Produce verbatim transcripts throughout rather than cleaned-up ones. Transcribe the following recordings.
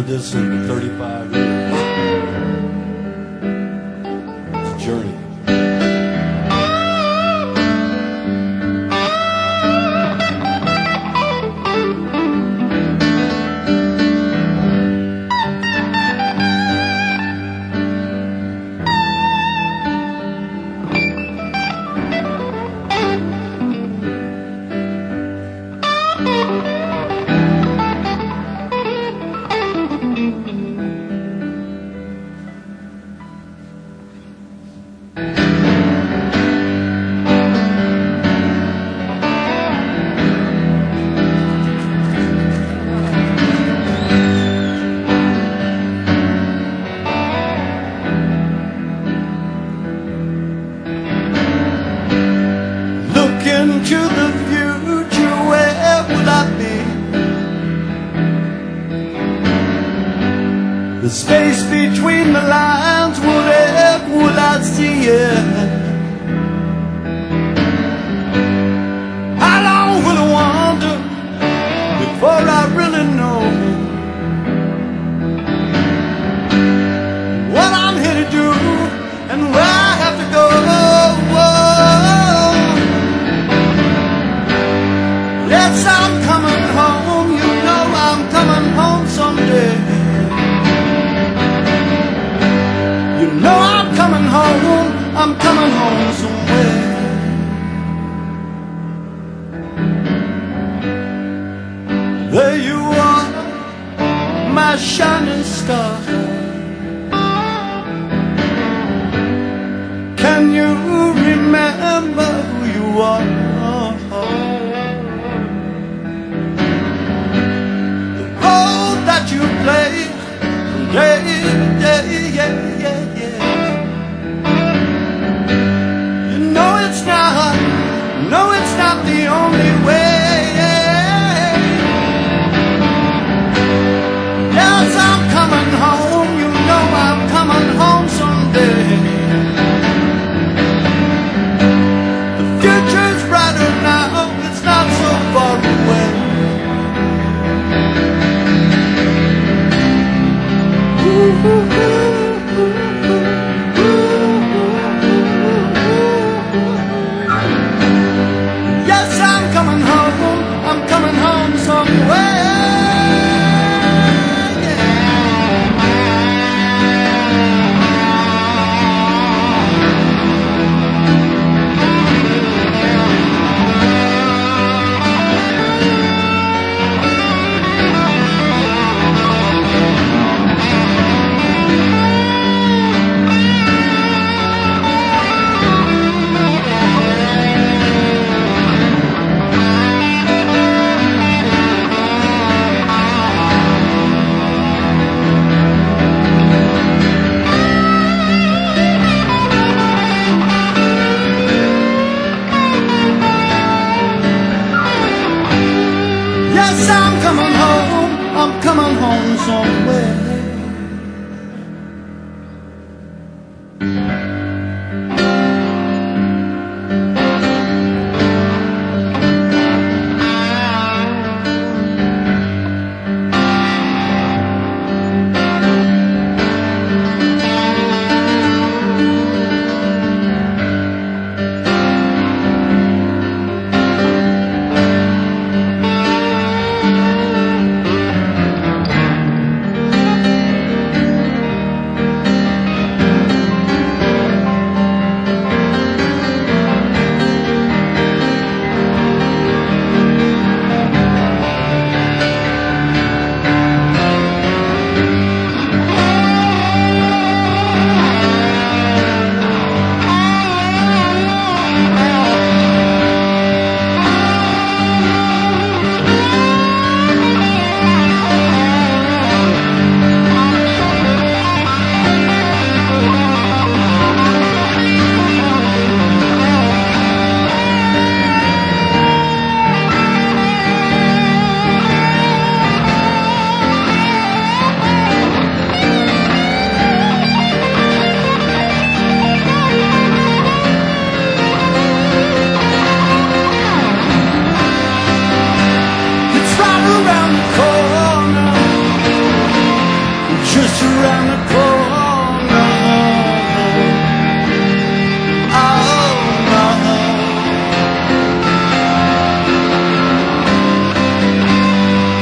heard this in thirty-five years. It's a journey. Into the future, where will I be? The space between the lines, whatever will I see it? How long will I wander before I really know what I'm here to do and where I have to go? Yes, I'm coming home, you know I'm coming home someday. You know I'm coming home, I'm coming home somewhere. There you are, my shining star. Can you remember who you are? That you play from day to day, yeah, yeah, yeah. You know it's not, no, it's not the only way. Yes, I'm coming home, you know I'm coming home someday. The future's brighter now, it's not so far away. Yes, I'm coming home, I'm coming home somewhere. Yes, I'm coming home, I'm coming home somewhere.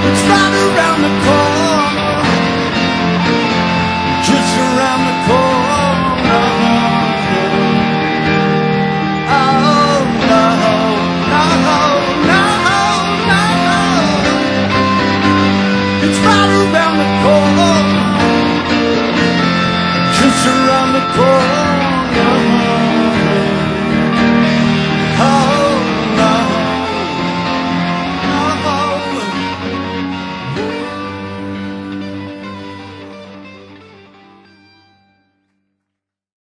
It's right around the corner.